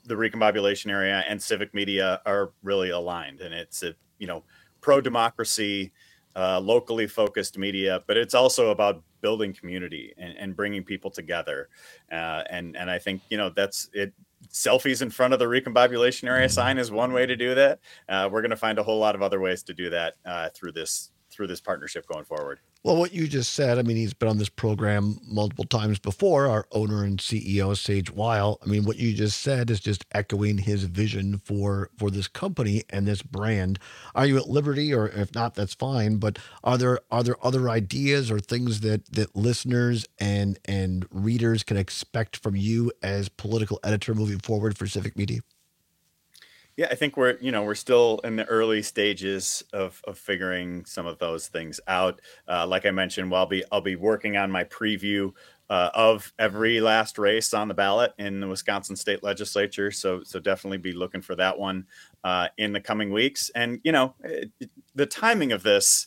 the recombobulation area and civic media are really aligned, and it's a pro-democracy, locally focused media, but it's also about building community and bringing people together. And I think, that's it. Selfies in front of the recombobulation area sign is one way to do that. We're going to find a whole lot of other ways to do that through this partnership going forward. Well, what you just said, I mean, he's been on this program multiple times before, our owner and CEO, Sage Weil. I mean, what you just said is just echoing his vision for this company and this brand. Are you at liberty, or if not, that's fine, but are there other ideas or things that listeners and readers can expect from you as political editor moving forward for Civic Media? Yeah, I think we're still in the early stages of figuring some of those things out. Like I mentioned, I'll be working on my preview of every last race on the ballot in the Wisconsin State Legislature. So definitely be looking for that one in the coming weeks. And the timing of this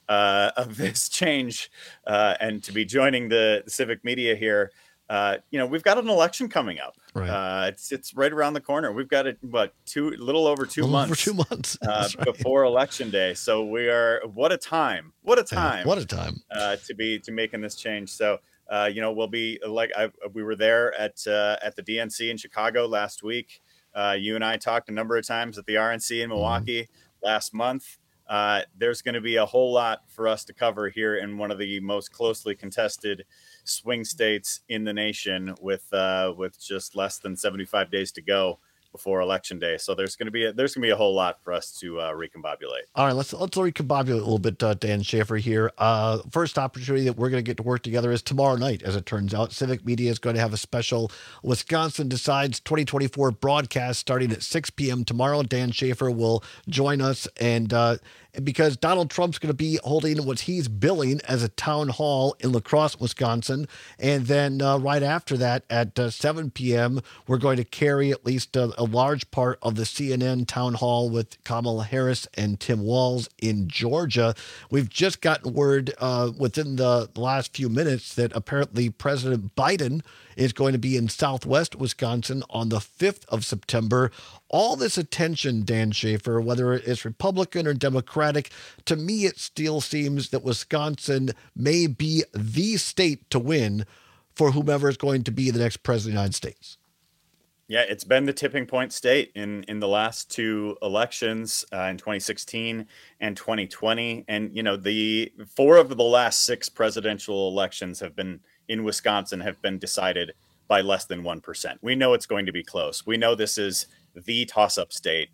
change and to be joining the Civic Media here. We've got an election coming up. Right. It's right around the corner. We've got a little over 2 months. Over 2 months right. Before Election Day. So we are. What a time! What a time! To be making this change. So we'll be we were there at the DNC in Chicago last week. You and I talked a number of times at the RNC in Milwaukee last month. There's going to be a whole lot for us to cover here in one of the most closely contested swing states in the nation, with just less than 75 days to go before Election Day. So there's going to be a whole lot for us to recombobulate. All right, let's recombobulate a little bit, Dan Schaefer here. First opportunity that we're going to get to work together is tomorrow night, as it turns out. Civic Media is going to have a special Wisconsin Decides 2024 broadcast starting at 6 p.m. tomorrow. Dan Schaefer will join us, and because Donald Trump's going to be holding what he's billing as a town hall in La Crosse, Wisconsin. And then right after that at 7 p.m., we're going to carry at least a large part of the CNN town hall with Kamala Harris and Tim Walz in Georgia. We've just gotten word within the last few minutes that apparently President Biden is going to be in Southwest Wisconsin on the 5th of September. All this attention, Dan Schaefer, whether it's Republican or Democratic, to me it still seems that Wisconsin may be the state to win for whomever is going to be the next president of the United States. Yeah, it's been the tipping point state in the last two elections in 2016 and 2020. And, the 4 of the last 6 presidential elections in Wisconsin have been decided by less than 1%. We know it's going to be close. We know this is the toss-up state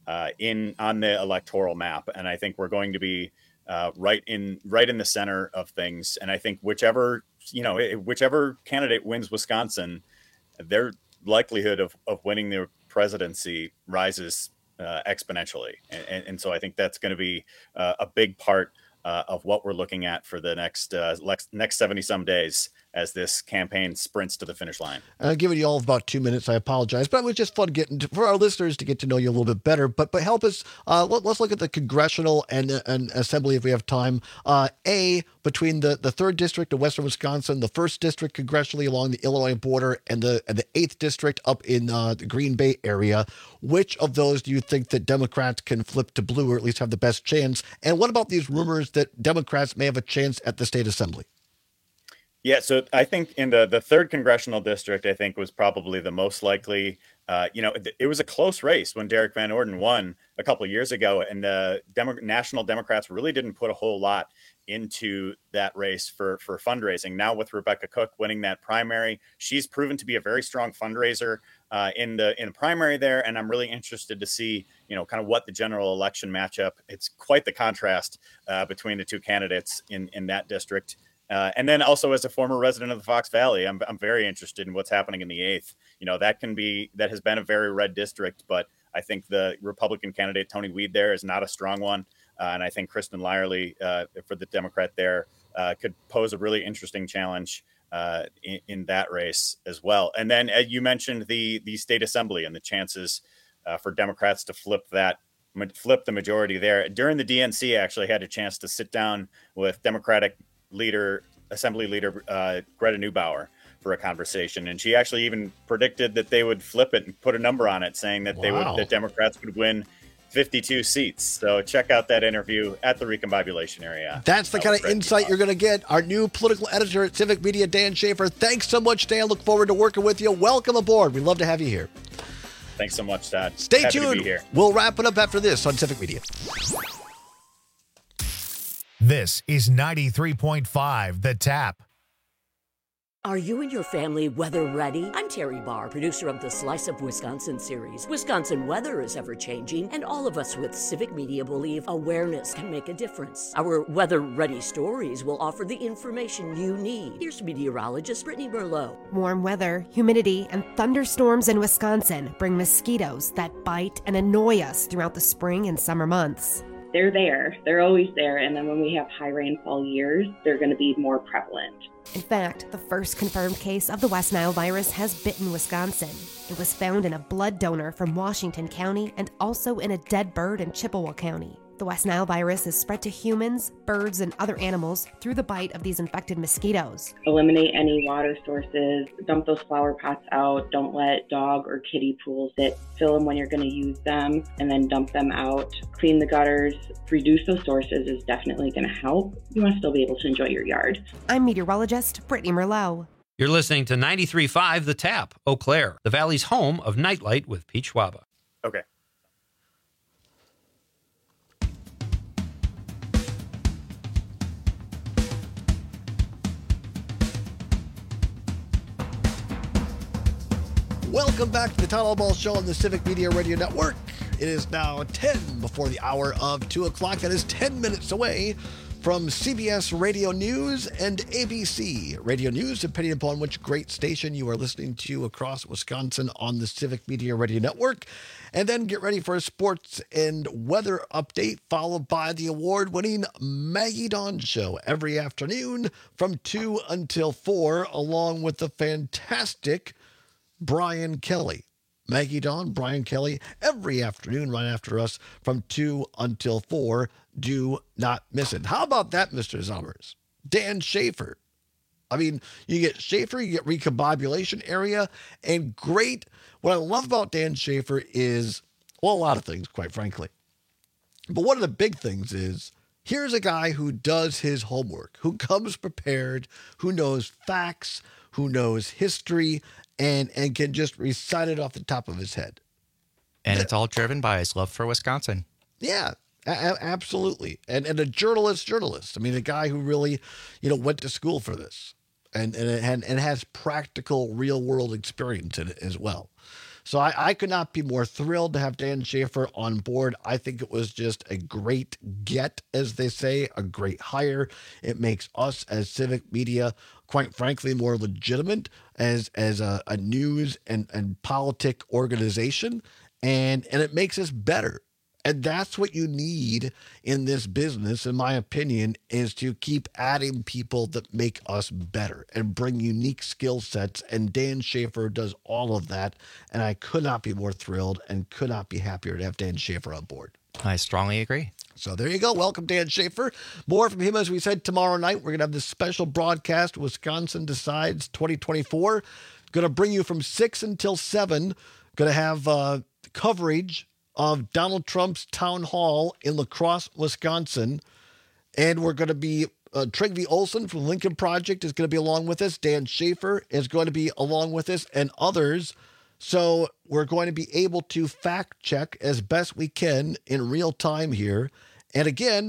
on the electoral map, and I think we're going to be right in the center of things. And I think whichever candidate wins Wisconsin, their likelihood of winning the presidency rises exponentially, and so I think that's going to be a big part of what we're looking at for the next 70-some days as this campaign sprints to the finish line. I've given you all about 2 minutes. I apologize, but it was just fun for our listeners to get to know you a little bit better. But help us. Let's look at the congressional and assembly if we have time. Between the 3rd district of Western Wisconsin, the 1st district congressionally along the Illinois border, and the 8th district up in the Green Bay area, which of those do you think that Democrats can flip to blue, or at least have the best chance? And what about these rumors that Democrats may have a chance at the state assembly? Yeah, so I think in the 3rd congressional district, I think was probably the most likely. It was a close race when Derek Van Orden won a couple of years ago, and the National Democrats really didn't put a whole lot into that race for fundraising. Now with Rebecca Cook winning that primary, she's proven to be a very strong fundraiser in the primary there, and I'm really interested to see kind of what the general election matchup. It's quite the contrast between the two candidates in that district. And then also as a former resident of the Fox Valley, I'm very interested in what's happening in the 8th. That has been a very red district, but I think the Republican candidate, Tony Weed, there is not a strong one. And I think Kristen Lyerly for the Democrat there could pose a really interesting challenge in that race as well. And then you mentioned the state assembly and the chances for Democrats to flip the majority there. During the DNC, I actually had a chance to sit down with Democratic Assembly Leader Greta Neubauer for a conversation. And she actually even predicted that they would flip it and put a number on it, saying that that Democrats would win 52 seats. So check out that interview at the Recombobulation area. That's the kind of insight you're going to get. Our new political editor at Civic Media, Dan Schaefer. Thanks so much, Dan. Look forward to working with you. Welcome aboard. We'd love to have you here. Thanks so much, Todd. Stay Happy tuned. to be here. We'll wrap it up after this on Civic Media. This is 93.5 The Tap. Are you and your family weather ready? I'm Terry Barr, producer of the Slice of Wisconsin series. Wisconsin weather is ever-changing, and all of us with Civic Media believe awareness can make a difference. Our weather-ready stories will offer the information you need. Here's meteorologist Brittany Merlot. Warm weather, humidity, and thunderstorms in Wisconsin bring mosquitoes that bite and annoy us throughout the spring and summer months. They're there. They're always there. And then when we have high rainfall years, they're going to be more prevalent. In fact, the first confirmed case of the West Nile virus has bitten Wisconsin. It was found in a blood donor from Washington County and also in a dead bird in Chippewa County. The West Nile virus is spread to humans, birds, and other animals through the bite of these infected mosquitoes. Eliminate any water sources, dump those flower pots out, don't let dog or kitty pools sit, fill them when you're going to use them, and then dump them out. Clean the gutters, reduce those sources is definitely going to help. You want to still be able to enjoy your yard. I'm meteorologist Brittany Merlot. You're listening to 93.5 The Tap, Eau Claire, the Valley's home of Nightlight with Pete Schwaba. Okay. Welcome back to the Town Hall Ball Show on the Civic Media Radio Network. It is now 10 before the hour of 2 o'clock. That is 10 minutes away from CBS Radio News and ABC Radio News, depending upon which great station you are listening to across Wisconsin on the Civic Media Radio Network. And then get ready for a sports and weather update, followed by the award-winning Maggie Dawn Show every afternoon from 2 until 4, along with the fantastic Brian Kelly. Maggie Dawn, Brian Kelly, every afternoon right after us from 2 until 4. Do not miss it. How about that, Mr. Zummers? Dan Schaefer. I mean, you get Schaefer, you get Recombobulation area, and great. What I love about Dan Schaefer is, well, a lot of things, quite frankly. But one of the big things is, here's a guy who does his homework, who comes prepared, who knows facts, who knows history, and can just recite it off the top of his head. And it's all driven by his love for Wisconsin. Yeah, absolutely. And a journalist. I mean, a guy who really, went to school for this and has practical real world experience in it as well. So I could not be more thrilled to have Dan Schaefer on board. I think it was just a great get, as they say, a great hire. It makes us as Civic Media, quite frankly, more legitimate as a news and politic organization, and it makes us better. And that's what you need in this business, in my opinion, is to keep adding people that make us better and bring unique skill sets. And Dan Schaefer does all of that. And I could not be more thrilled and could not be happier to have Dan Schaefer on board. I strongly agree. So there you go. Welcome, Dan Schaefer. More from him, as we said, tomorrow night. We're going to have this special broadcast, Wisconsin Decides 2024. Going to bring you from 6 until 7. Going to have coverage of Donald Trump's town hall in La Crosse, Wisconsin. And we're going to be, Trygve Olsen from Lincoln Project is going to be along with us. Dan Schaefer is going to be along with us, and others. So we're going to be able to fact check as best we can in real time here. And again,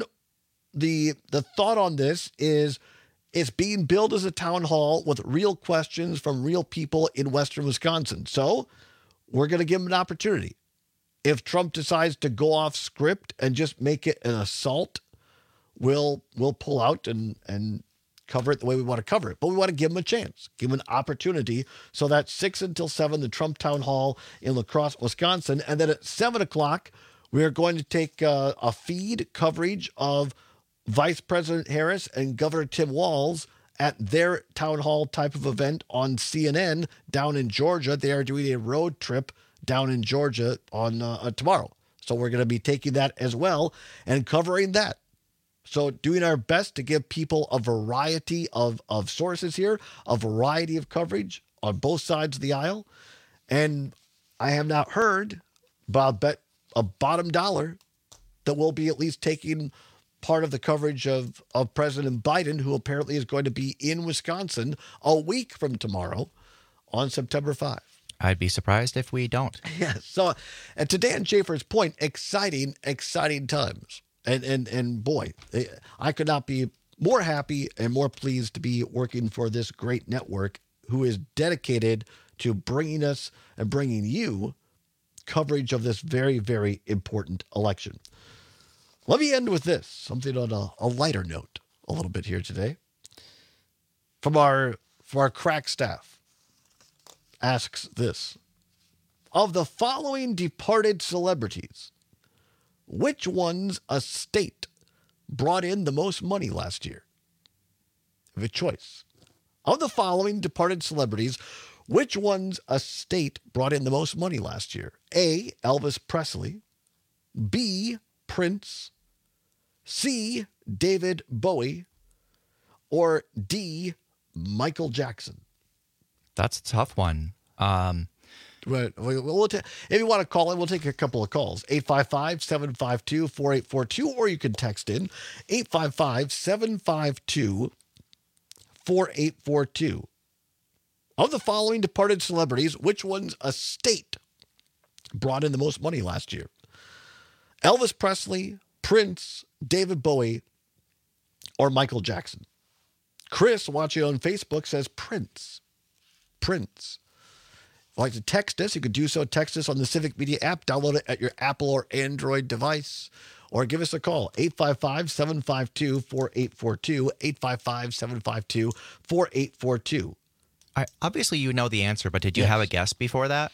the thought on this is it's being billed as a town hall with real questions from real people in Western Wisconsin. So we're going to give them an opportunity. If Trump decides to go off script and just make it an assault, we'll pull out and cover it the way we want to cover it. But we want to give him a chance, give him an opportunity. So that's 6 until 7, the Trump Town Hall in La Crosse, Wisconsin. And then at 7 o'clock, we are going to take a feed coverage of Vice President Harris and Governor Tim Walz at their town hall type of event on CNN down in Georgia. They are doing a road trip down in Georgia on tomorrow. So we're going to be taking that as well and covering that. So doing our best to give people a variety of sources here, a variety of coverage on both sides of the aisle. And I have not heard, but I'll bet a bottom dollar that we'll be at least taking part of the coverage of President Biden, who apparently is going to be in Wisconsin a week from tomorrow on September 5. I'd be surprised if we don't. Yes. So, and to Dan Schaefer's point, exciting times. And boy, I could not be more happy and more pleased to be working for this great network who is dedicated to bringing us and bringing you coverage of this very, very important election. Let me end with this, something on a lighter note a little bit here today. From our crack staff, asks this: of the following departed celebrities, which one's estate brought in the most money last year? You have a choice. Of the following departed celebrities, which one's estate brought in the most money last year? A, Elvis Presley. B, Prince. C, David Bowie. Or D, Michael Jackson. That's a tough one. Right. If you want to call in, we'll take a couple of calls. 855-752-4842, or you can text in 855-752-4842. Of the following departed celebrities, which one's estate brought in the most money last year? Elvis Presley, Prince, David Bowie, or Michael Jackson? Chris, watching on Facebook, says Prince. Prince. If you'd like to text us, you can do so. Text us on the Civic Media app. Download it at your Apple or Android device. Or give us a call, 855-752-4842, 855-752-4842. Obviously, you know the answer, but did you have a guess before that?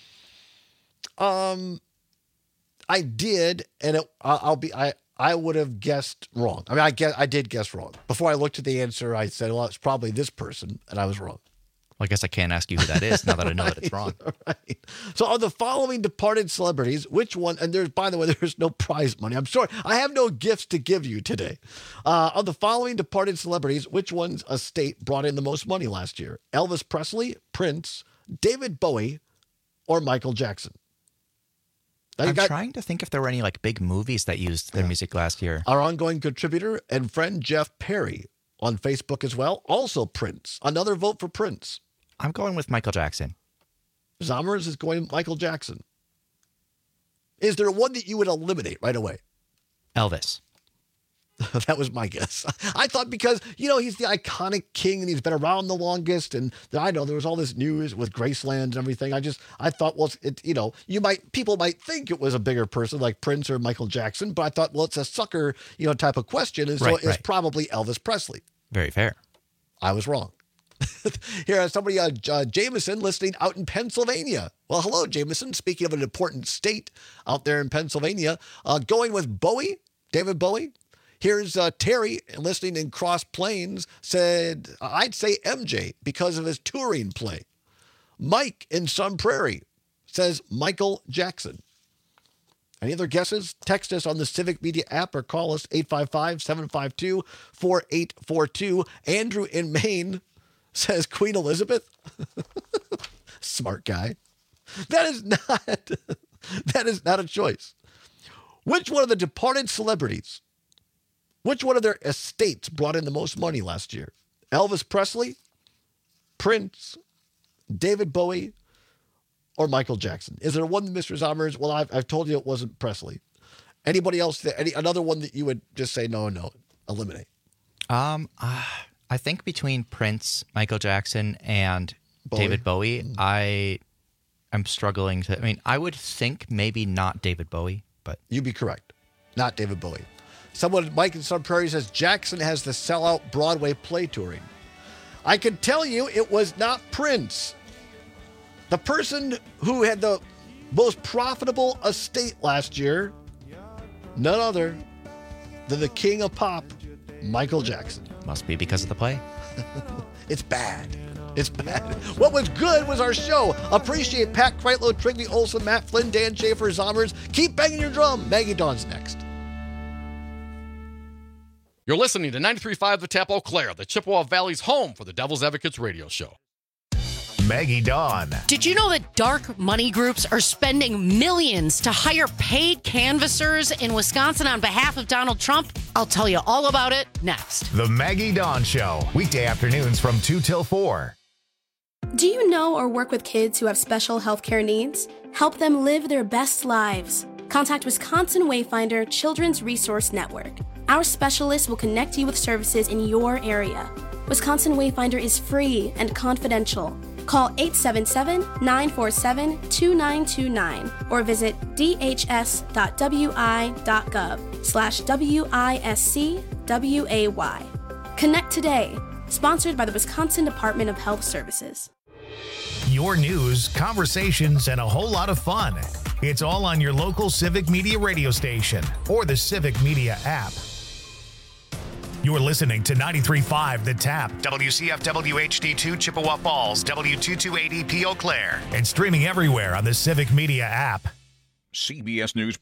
I did, and I would have guessed wrong. I mean, I did guess wrong. Before I looked at the answer, I said, well, it's probably this person, and I was wrong. Well, I guess I can't ask you who that is now that I know that it's wrong. Right. So of the following departed celebrities, which one, and by the way, there's no prize money. I'm sorry. I have no gifts to give you today. Of the following departed celebrities, which one's estate brought in the most money last year? Elvis Presley, Prince, David Bowie, or Michael Jackson? I'm trying to think if there were any big movies that used their music last year. Our ongoing contributor and friend Jeff Perry on Facebook as well. Also Prince. Another vote for Prince. I'm going with Michael Jackson. Zommers is going with Michael Jackson. Is there one that you would eliminate right away? Elvis. That was my guess. I thought because, he's the iconic king and he's been around the longest. And I know there was all this news with Graceland and everything. I thought, well, people might think it was a bigger person like Prince or Michael Jackson. But I thought, well, it's a sucker, type of question. And so it's probably Elvis Presley. Very fair. I was wrong. Here, somebody, Jameson, listening out in Pennsylvania. Well, hello, Jameson. Speaking of an important state out there in Pennsylvania, going with Bowie, David Bowie. Here's Terry, listening in Cross Plains, said, I'd say MJ because of his touring play. Mike in Sun Prairie says Michael Jackson. Any other guesses? Text us on the Civic Media app or call us 855-752-4842. Andrew in Maine says Queen Elizabeth. Smart guy. That is not a choice. Which one of the departed celebrities, which one of their estates brought in the most money last year? Elvis Presley, Prince, David Bowie, or Michael Jackson? Is there one, Mr. Zommers? Well, I've told you it wasn't Presley. Anybody else? Another one that you would just say no, eliminate? I think between Prince, Michael Jackson, and David Bowie, I'm struggling to. I mean, I would think maybe not David Bowie, but you'd be correct, not David Bowie. Someone, Mike in Sun Prairie, says Jackson has the sellout Broadway play touring. I can tell you it was not Prince. The person who had the most profitable estate last year, none other than the king of pop, Michael Jackson. Must be because of the play. It's bad. It's bad. What was good was our show. Appreciate Pat Kreitlow, Trigby Olson, Matt Flynn, Dan Schaefer, Zommers. Keep banging your drum. Maggie Dawn's next. You're listening to 93.5 The Tap Eau Claire, the Chippewa Valley's home for the Devil's Advocates radio show. Maggie Dawn. Did you know that dark money groups are spending millions to hire paid canvassers in Wisconsin on behalf of Donald Trump? I'll tell you all about it next. The Maggie Dawn Show, weekday afternoons from 2 till 4. Do you know or work with kids who have special healthcare needs? Help them live their best lives. Contact Wisconsin Wayfinder Children's Resource Network. Our specialists will connect you with services in your area. Wisconsin Wayfinder is free and confidential. Call 877-947-2929 or visit dhs.wi.gov/WISCWAY. Connect today. Sponsored by the Wisconsin Department of Health Services. Your news, conversations, and a whole lot of fun. It's all on your local Civic Media radio station or the Civic Media app. You're listening to 93.5 The Tap, WCFW HD2 Chippewa Falls, W228EP Eau Claire, and streaming everywhere on the Civic Media app. CBS News